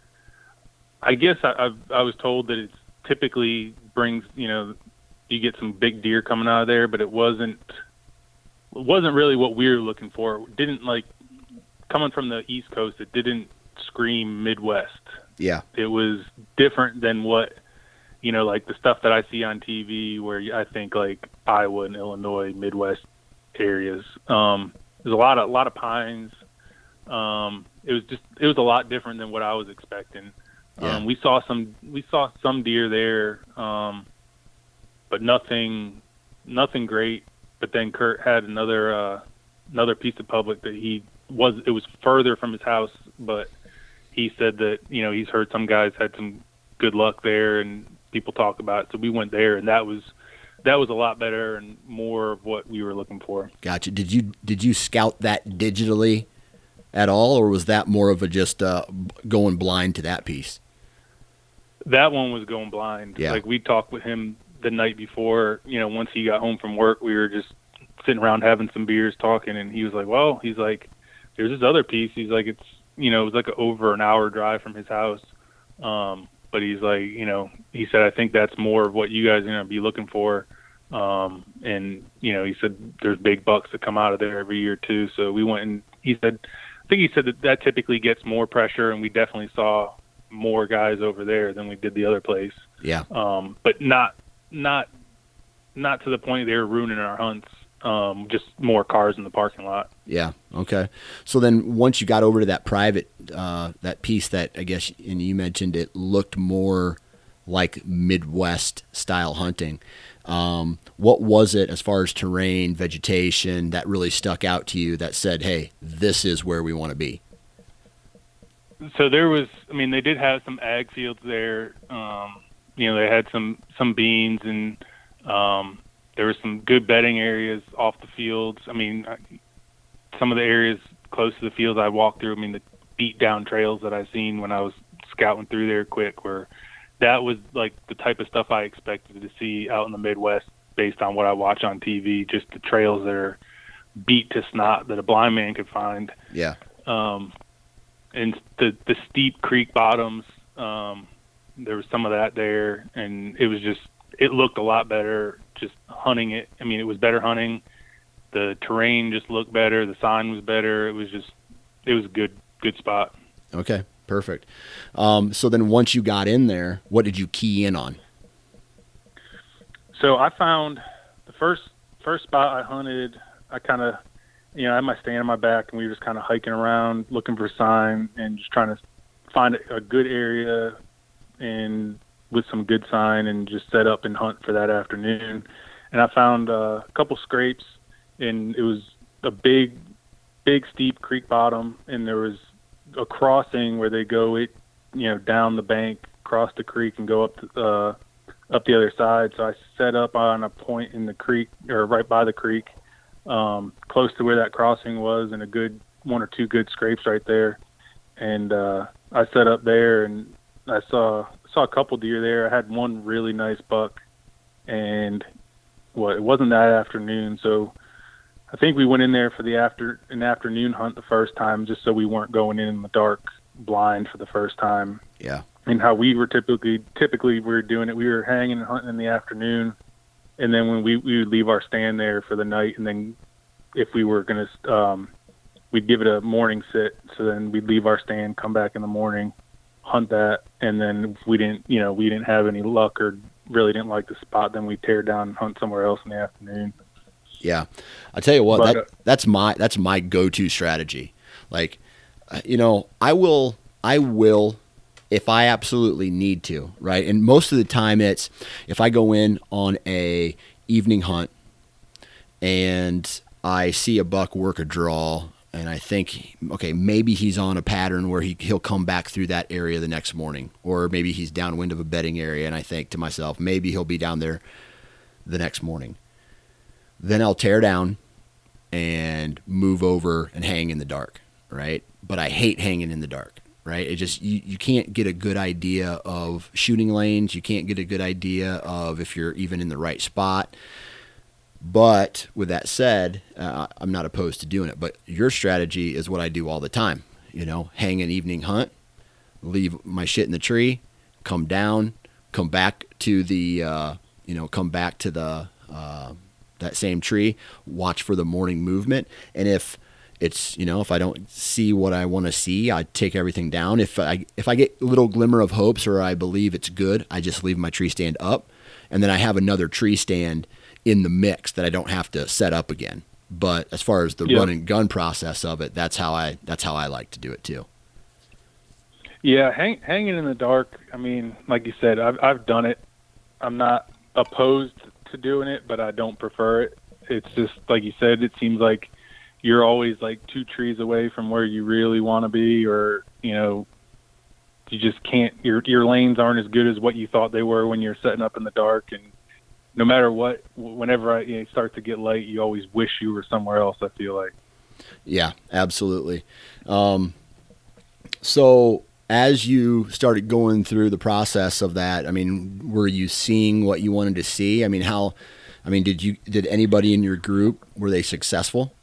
I guess I, I, I was told that it's typically brings, you know, you get some big deer coming out of there, but it wasn't, it wasn't really what we were looking for. It didn't, like, coming from the East Coast, it didn't scream Midwest. Yeah. It was different than what, you know, like the stuff that I see on T V where I think like Iowa and Illinois, Midwest areas. Um, there's a lot of, a lot of pines. Um, it was just, it was a lot different than what I was expecting. Yeah. Um, we saw some, we saw some deer there, um, but nothing, nothing great. But then Kurt had another, uh, another piece of public that he was, it was further from his house, but he said that, you know, he's heard some guys had some good luck there and people talk about it. So we went there, and that was, that was a lot better and more of what we were looking for. Gotcha. Did you, did you scout that digitally at all, or was that more of a just uh, going blind to that piece? That one was going blind. Yeah. Like we talked with him the night before, you know, once he got home from work, we were just sitting around having some beers talking, and he was like, well, he's like, there's this other piece. He's like, it's, you know, it was like a, over an hour drive from his house. Um, but he's like, you know, he said, I think that's more of what you guys are going to be looking for. Um, and, you know, he said there's big bucks that come out of there every year too. So we went, and he said, I think he said that that typically gets more pressure, and we definitely saw more guys over there than we did the other place. Yeah. Um, but not, not, not to the point they were ruining our hunts. Um, just more cars in the parking lot. Yeah. Okay. So then once you got over to that private, uh, that piece that I guess, and you mentioned it looked more like Midwest style hunting. Um, what was it as far as terrain, vegetation that really stuck out to you that said, hey, this is where we want to be? so there was, I mean, they did have some ag fields there. Um, you know, they had some, some beans, and um, there were some good bedding areas off the fields. I mean, some of the areas close to the fields I walked through, I mean, the beat down trails that I seen when I was scouting through there quick were, that was like the type of stuff I expected to see out in the Midwest based on what I watch on T V, just the trails that are beat to snot that a blind man could find. Yeah. Um, and the, the steep creek bottoms, um, there was some of that there, and it was just, it looked a lot better just hunting it. I mean, it was better hunting. The terrain just looked better. The sign was better. It was just, it was a good, good spot. Okay, perfect. Um, so then once you got in there, what did you key in on? So I found the first, first spot I hunted, I kind of, you know, I had my stand on my back, and we were just kind of hiking around looking for sign and just trying to find a good area and with some good sign and just set up and hunt for that afternoon. And I found uh, a couple scrapes, and it was a big, big steep creek bottom, and there was a crossing where they go it, you know, down the bank, cross the creek, and go up to, uh, up the other side. So I set up on a point in the creek, or right by the creek, um, close to where that crossing was, and a good one or two good scrapes right there. And uh, I set up there, and I saw saw a couple deer there. I had one really nice buck, and what it wasn't that afternoon, so I think we went in there for the after an afternoon hunt the first time, just so we weren't going in in the dark blind for the first time. Yeah. And how we were typically typically we were doing it, we were hanging and hunting in the afternoon, and then when we we would leave our stand there for the night, and then if we were gonna um, we'd give it a morning sit. So then we'd leave our stand, come back in the morning, hunt that, and then if we didn't, you know, we didn't have any luck or really didn't like the spot, then we'd tear down and hunt somewhere else in the afternoon. Yeah. I tell you what, But, that, uh, that's my, that's my go-to strategy. Like, uh, you know, I will, I will, if I absolutely need to, right? And most of the time it's, if I go in on a evening hunt and I see a buck work a draw, and I think, okay, maybe he's on a pattern where he, he'll come back through that area the next morning, or maybe he's downwind of a bedding area, and I think to myself, maybe he'll be down there the next morning. Then I'll tear down and move over and hang in the dark, right? But I hate hanging in the dark, right? It just, you, you can't get a good idea of shooting lanes. You can't get a good idea of if you're even in the right spot. But with that said, uh, I'm not opposed to doing it. But your strategy is what I do all the time. You know, hang an evening hunt, leave my shit in the tree, come down, come back to the, uh, you know, come back to the uh, that same tree, watch for the morning movement. And if it's, you know, if I don't see what I want to see, I take everything down. If I if I get a little glimmer of hopes or I believe it's good, I just leave my tree stand up, and then I have another tree stand in the mix that I don't have to set up again. But as far as the Yeah. run and gun process of it, that's how I that's how I like to do it too. Yeah, hang, hanging in the dark. I mean, like you said, I've I've done it. I'm not opposed to doing it, but I don't prefer it. It's just like you said. It seems like you're always like two trees away from where you really want to be, or you know, you just can't. Your your lanes aren't as good as what you thought they were when you're setting up in the dark. And no matter what, whenever I, you know, it starts to get late, you always wish you were somewhere else, I feel like. Yeah, absolutely. Um, so as you started going through the process of that, I mean, were you seeing what you wanted to see? I mean, how, I mean, did you, did anybody in your group, were they successful?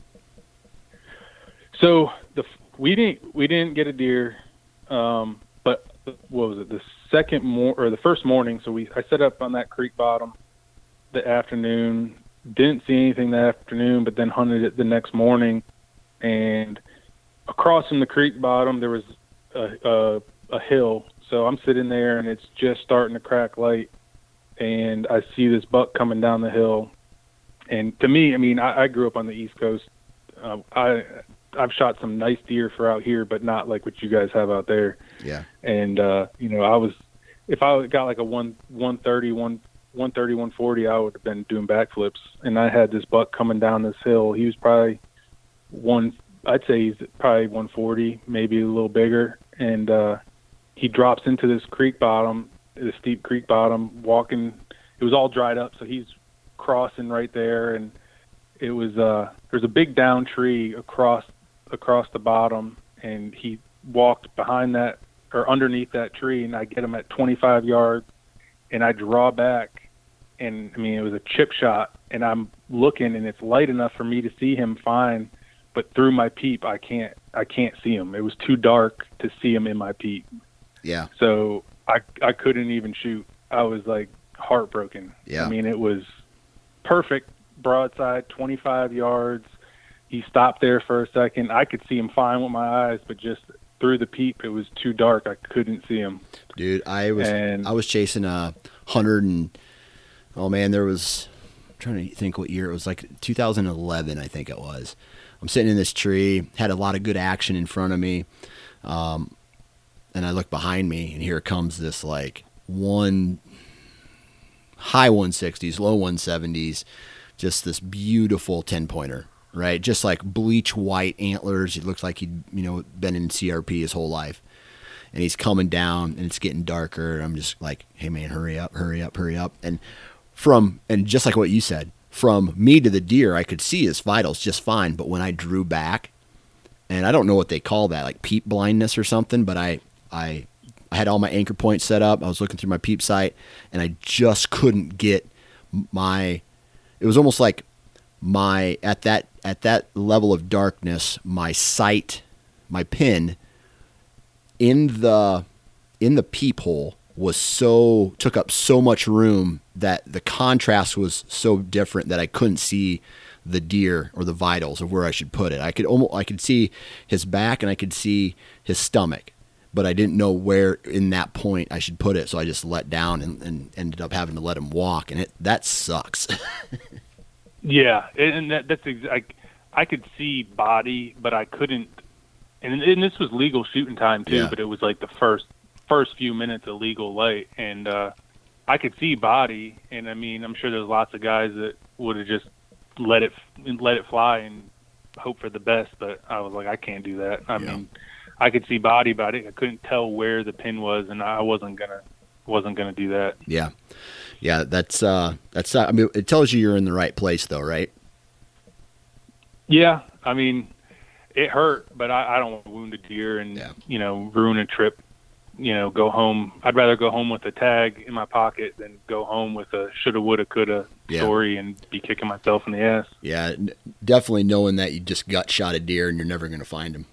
So the, we didn't, we didn't get a deer. Um, but what was it? The second mor or the first morning. So we, I set up on that creek bottom the afternoon, didn't see anything that afternoon, but then hunted it the next morning. And across from the creek bottom, there was a, a, a hill. So I'm sitting there and it's just starting to crack light. And I see this buck coming down the hill. And to me, I mean, I, I grew up on the East Coast. Uh, I, I've shot some nice deer for out here, but not like what you guys have out there. Yeah. And, uh, you know, I was, if I got like a one, one thirty, one, one thirty, one forty, I would have been doing backflips. And I had this buck coming down this hill. He was probably one, I'd say he's probably one forty, maybe a little bigger. and uh, he drops into this creek bottom, this steep creek bottom, walking. It was all dried up, so he's crossing right there, and it was uh, there's a big down tree across across the bottom, and he walked behind that or underneath that tree, and I get him at twenty-five yards, and I draw back, and I mean it was a chip shot, and I'm looking, and it's light enough for me to see him fine, but through my peep I can't I can't see him. It was too dark to see him in my peep. Yeah. So I I couldn't even shoot. I was like heartbroken. Yeah. I mean it was perfect broadside, twenty-five yards. He stopped there for a second. I could see him fine with my eyes, but just through the peep, it was too dark. I couldn't see him. Dude, I was and, I was chasing a hundred and oh man, there was I'm trying to think what year it was, like two thousand eleven, I think it was. I'm sitting in this tree, had a lot of good action in front of me, um, and I look behind me, and here comes this like one high one sixties, low one seventies, just this beautiful ten pointer. Right, just like bleach white antlers. It looks like he'd, you know, been in C R P his whole life. And he's coming down, and it's getting darker. And I'm just like, "Hey, man, hurry up, hurry up, hurry up!" And from and just like what you said, from me to the deer, I could see his vitals just fine. But when I drew back, and I don't know what they call that, like peep blindness or something, but I I I had all my anchor points set up. I was looking through my peep sight, and I just couldn't get my. It was almost like my at that at that level of darkness, my sight, my pin in the in the peephole was so took up so much room that the contrast was so different that I couldn't see the deer or the vitals of where I should put it. I could almost I could see his back and I could see his stomach, but I didn't know where in that point I should put it. So I just let down and, and ended up having to let him walk, and it that sucks. Yeah, and that, that's exactly. I could see body, but I couldn't. And, and this was legal shooting time too, Yeah. but it was like the first first few minutes of legal light, and uh, I could see body. And I mean, I'm sure there's lots of guys that would have just let it let it fly and hope for the best. But I was like, I can't do that. I Yeah. mean, I could see body, but I couldn't tell where the pin was, and I wasn't gonna wasn't gonna do that. Yeah. Yeah, that's uh, that's. Uh, I mean, it tells you you're in the right place, though, right? Yeah, I mean, it hurt, but I, I don't want to wound a deer and Yeah. you know ruin a trip. You know, go home. I'd rather go home with a tag in my pocket than go home with a shoulda, woulda, coulda Yeah. story and be kicking myself in the ass. Yeah, n- definitely knowing that you just gut shot a deer and you're never going to find him.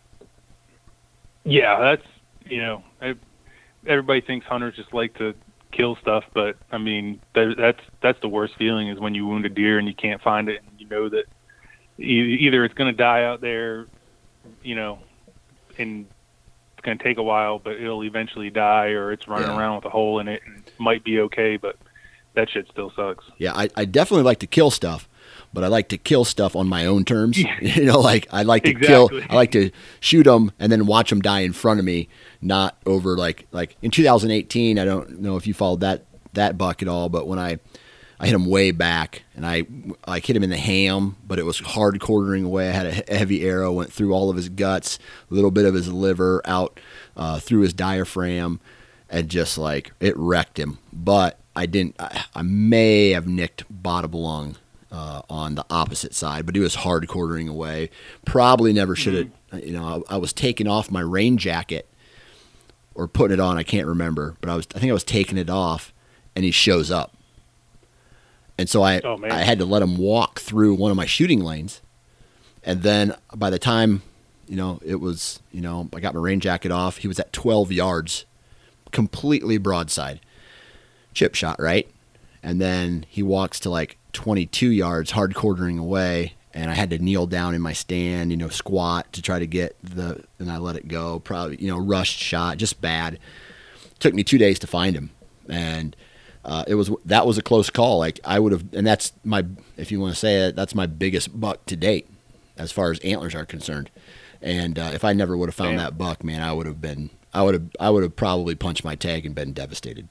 Yeah, that's you know, I, everybody thinks hunters just like to kill stuff, but I mean, there, that's that's the worst feeling is when you wound a deer and you can't find it, and you know that e- either it's going to die out there, you know, and it's going to take a while, but it'll eventually die, or it's running Yeah. around with a hole in it and it might be okay, but that shit still sucks. Yeah, I, I definitely like to kill stuff, but I like to kill stuff on my own terms. You know, like I like to Exactly. kill, I like to shoot them and then watch them die in front of me, not over like like in two thousand eighteen. I don't know if you followed that that buck at all, but when I I hit him way back and I like hit him in the ham, but it was hard quartering away. I had a he- heavy arrow, went through all of his guts, a little bit of his liver out uh, through his diaphragm, and just like it wrecked him. But I didn't. I, I may have nicked bottom lung uh, on the opposite side, but he was hard quartering away. Probably never should have. Mm-hmm. You know, I, I was taking off my rain jacket or putting it on. I can't remember, but I was. I think I was taking it off, and he shows up. And so I, Oh, man. I had to let him walk through one of my shooting lanes. And then by the time, you know, it was, you know, I got my rain jacket off, he was at twelve yards, completely broadside. Chip shot, right? And then he walks to like twenty-two yards, hard quartering away. And I had to kneel down in my stand, you know, squat to try to get the, and I let it go. Probably, you know, rushed shot, just bad. Took me two days to find him. And Uh, it was that was a close call. Like I would have, and that's my, if you want to say it, that's my biggest buck to date, as far as antlers are concerned. And uh, if I never would have found Damn. that buck, man, I would have been, I would have, I would have probably punched my tag and been devastated.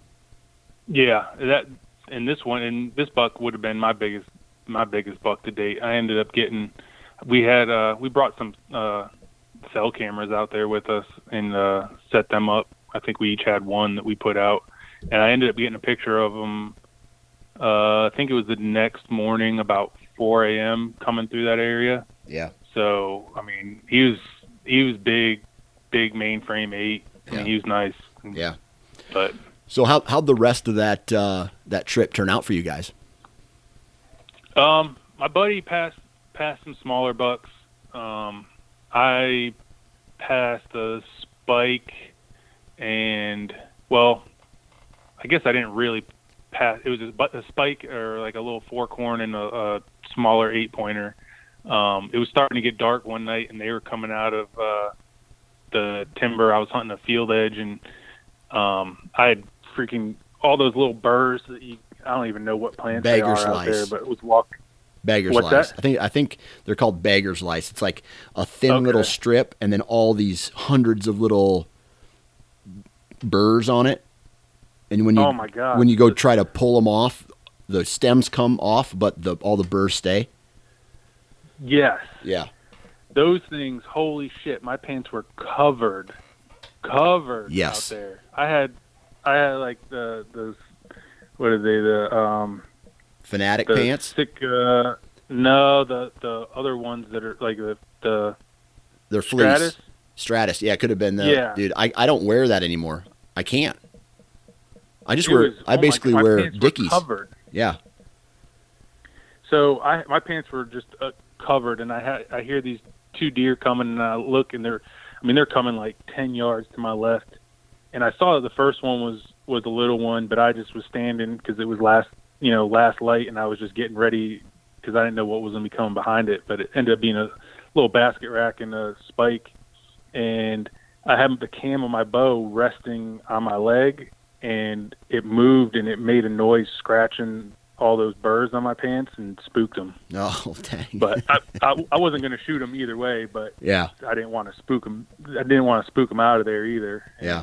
Yeah, that and this one and this buck would have been my biggest my biggest buck to date. I ended up getting, we had uh, we brought some uh, cell cameras out there with us and uh, set them up. I think we each had one that we put out, and I ended up getting a picture of him. Uh, I think it was the next morning, about four a.m. coming through that area. Yeah. So I mean, he was he was big, big mainframe eight. I mean, Yeah. he was nice. Yeah. But So how how'd the rest of that uh, that trip turn out for you guys? um, my buddy passed passed some smaller bucks. Um, I passed a spike, and well, I guess I didn't really pass. It was a, a spike or like a little fork horn and a, a smaller eight pointer. Um, it was starting to get dark one night, and they were coming out of uh, the timber. I was hunting a field edge, and um, I had freaking all those little burrs that you. I don't even know what plants Bagger they are slice. out there, but it was walk. Bagger's What's lice. that? I think I think they're called bagger's lice. It's like a thin Okay. little strip, and then all these hundreds of little burrs on it. And when you Oh my God. when you go try to pull them off, the stems come off, but the all the burrs stay. Yes. Yeah. Those things, holy shit, my pants were covered, covered Yes. out there. I had, I had like the, those, what are they, the, um, Fanatic the pants. thick, uh, no, the, the other ones that are like the, the They're fleece. Stratus. Stratus. Yeah, it could have been the Yeah. dude. I, I don't wear that anymore. I can't. I just It wear. was- I oh my basically God, my wear pants were Dickies. covered. Yeah. So I, my pants were just uh, covered, and I had, I hear these two deer coming, and I look, and they're, I mean, they're coming like ten yards to my left, and I saw that the first one was was a little one, but I just was standing because it was last, you know, last light, and I was just getting ready because I didn't know what was going to be coming behind it, but it ended up being a little basket rack and a spike, and I had the cam of my bow resting on my leg, and it moved, and it made a noise scratching all those burrs on my pants and spooked them. Oh dang. But I, I, I wasn't going to shoot them either way, but yeah. I didn't want to spook them. I didn't want to spook them out of there either. Yeah.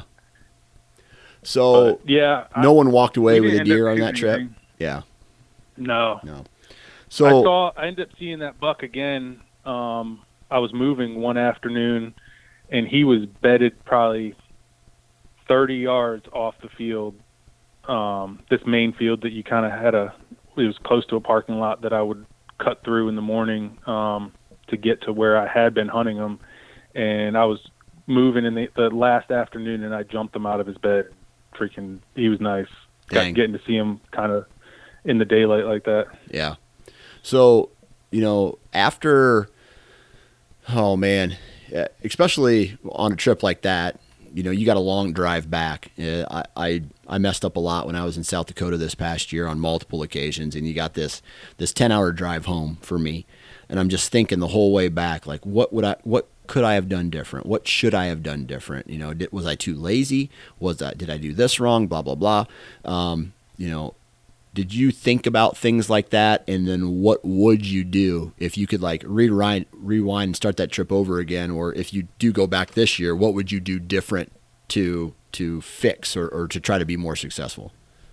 So But, yeah. no I, one walked away we with a didn't end deer up on that shooting trip. anything. Yeah. No. No. I So saw. I ended up seeing that buck again. Um, I was moving one afternoon, and he was bedded probably thirty yards off the field. Um, this main field that you kind of had a. It was close to a parking lot that I would cut through in the morning um, to get to where I had been hunting him, and I was moving in the, the last afternoon, and I jumped him out of his bed. Freaking, he was nice. Dang. Got, getting to see him kind of in the daylight like that. yeah. So you know after. Oh man, yeah, especially on a trip like that. You know, you got a long drive back. Uh, I, I I messed up a lot when I was in South Dakota this past year on multiple occasions, and you got this this ten hour drive home for me, and I'm just thinking the whole way back, like what would I what could I have done different? What should I have done different? You know, did, was I too lazy? Was I did I do this wrong? Blah blah blah. Um, you know, did you think about things like that? And then what would you do if you could like rewind, rewind and start that trip over again? Or if you do go back this year, what would you do different to to fix or, or to try to be more successful?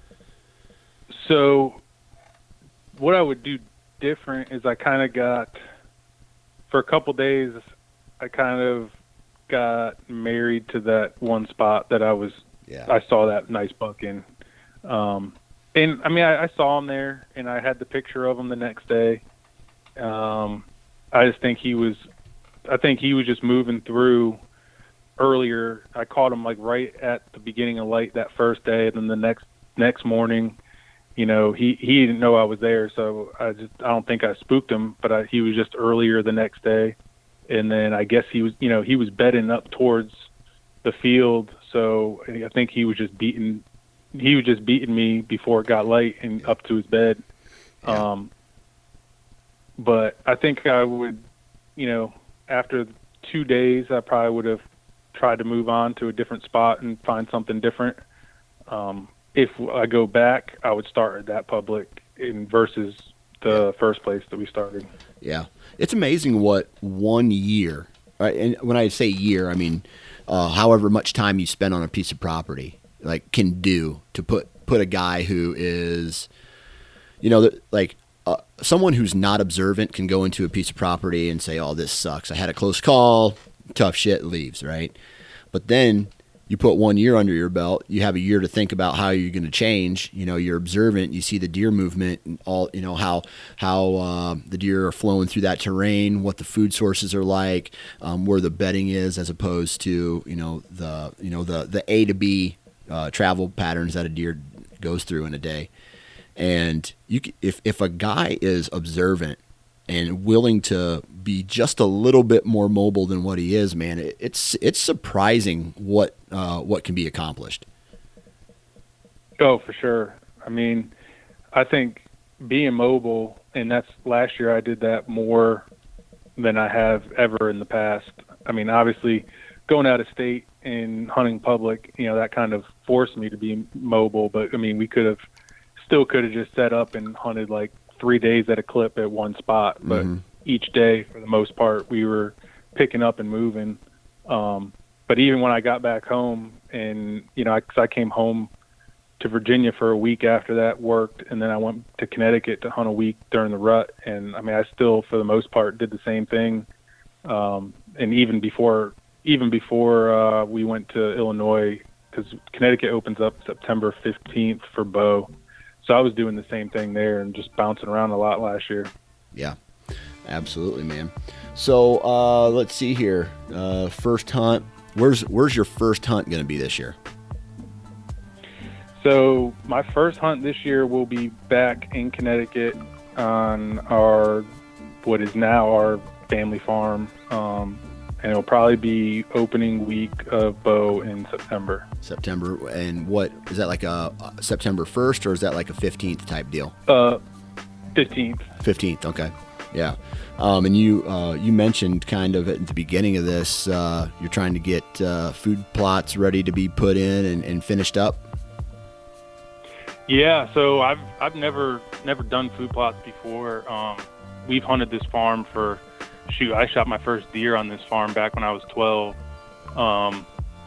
So what I would do different is I kind of got, for a couple days, I kind of got married to that one spot that I was, Yeah. I saw that nice buck in. Um, and I mean, I, I saw him there, and I had the picture of him the next day. Um, I just think he was, I think he was just moving through earlier. I caught him like right at the beginning of light that first day, and then the next next morning, you know, he he didn't know I was there, so I just I don't think I spooked him, but I, he was just earlier the next day, and then I guess he was, you know, he was bedding up towards the field, so I think he was just beating he was just beating me before it got light and up to his bed. Yeah. Um, but I think I would, you know, after two days, I probably would have tried to move on to a different spot and find something different. Um, if I go back, I would start at that public in versus the first place that we started. Yeah. It's amazing what one year, right? And when I say year, I mean, uh, however much time you spend on a piece of property, like can do to put, put a guy who is, you know, like uh, someone who's not observant can go into a piece of property and say, oh, this sucks. I had a close call. tough shit leaves, right? But then you put one year under your belt, you have a year to think about how you're going to change. You know, you're observant, you see the deer movement and all, you know, how, how uh, the deer are flowing through that terrain, what the food sources are like, um, where the bedding is, as opposed to, you know, the, you know, the, the A to B uh, travel patterns that a deer goes through in a day. And you, if, if a guy is observant and willing to be just a little bit more mobile than what he is, man, it, it's it's surprising what uh, what can be accomplished. Oh, for sure. I mean, I think being mobile, and that's last year I did that more than I have ever in the past. I mean, obviously, going out of state and hunting public, you know, that kind of forced me to be mobile. But I mean, we could have still could have just set up and hunted like three days at a clip at one spot, but mm-hmm. each day, for the most part, we were picking up and moving. Um, but even when I got back home, and you know, I, cause I came home to Virginia for a week after that, worked, and then I went to Connecticut to hunt a week during the rut. And I mean, I still, for the most part, did the same thing. Um, and even before, even before uh, we went to Illinois, because Connecticut opens up September fifteenth for bow. So I was doing the same thing there and just bouncing around a lot last year. Yeah, absolutely, man. So uh, let's see here. Uh, first hunt. Where's where's your first hunt going to be this year? So my first hunt this year will be back in Connecticut on our what is now our family farm. Um, and it'll probably be opening week of bow in September. September, and what is that, like a September first, or is that like a fifteenth type deal? Uh, fifteenth. Fifteenth, okay, yeah. Um, and you uh, you mentioned kind of at the beginning of this, uh, you're trying to get uh, food plots ready to be put in and, and finished up. Yeah, so I've I've never never done food plots before. Um, we've hunted this farm for. Shoot, I shot my first deer on this farm back when I was twelve. Um,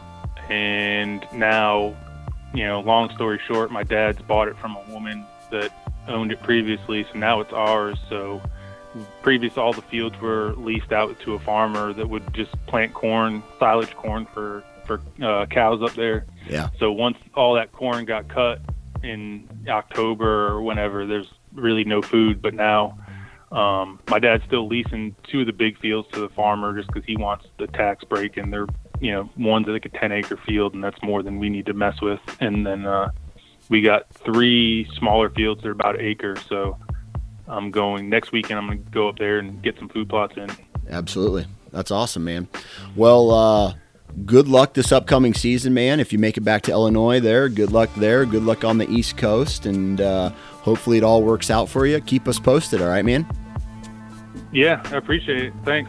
and now, you know, long story short, my dad's bought it from a woman that owned it previously, so now it's ours. So previous, all the fields were leased out to a farmer that would just plant corn, silage corn for, for uh, cows up there. Yeah. So once all that corn got cut in October or whenever, there's really no food. But now, Um, my dad's still leasing two of the big fields to the farmer just because he wants the tax break, and they're, you know, one's like a ten acre field, and that's more than we need to mess with. And then uh, we got three smaller fields that are about an acre. So I'm going next weekend. I'm going to go up there and get some food plots in. Absolutely. That's awesome, man. Well, uh, good luck this upcoming season, man. If you make it back to Illinois there, good luck there. Good luck on the East Coast, and uh, hopefully it all works out for you. Keep us posted, all right, man? Yeah, I appreciate it. Thanks.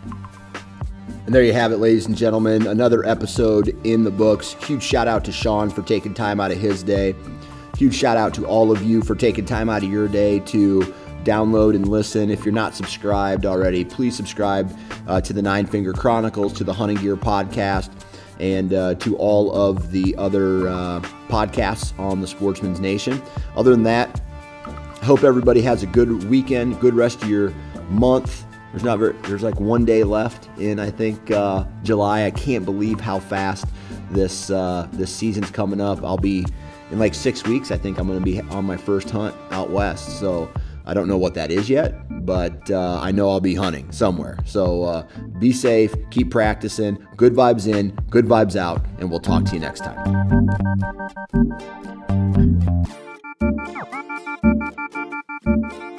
And there you have it, ladies and gentlemen. Another episode in the books. Huge shout out to Sean for taking time out of his day. Huge shout out to all of you for taking time out of your day to download and listen. If you're not subscribed already, please subscribe uh, to the Nine Finger Chronicles, to the Hunting Gear Podcast, and uh, to all of the other uh, podcasts on the Sportsman's Nation. Other than that, I hope everybody has a good weekend, good rest of your month. There's not very, there's like one day left in, I think, uh, July. I can't believe how fast this uh, this season's coming up. I'll be in like six weeks. I think I'm going to be on my first hunt out west. So I don't know what that is yet, but uh, I know I'll be hunting somewhere. So uh, be safe, keep practicing, good vibes in, good vibes out, and we'll talk to you next time.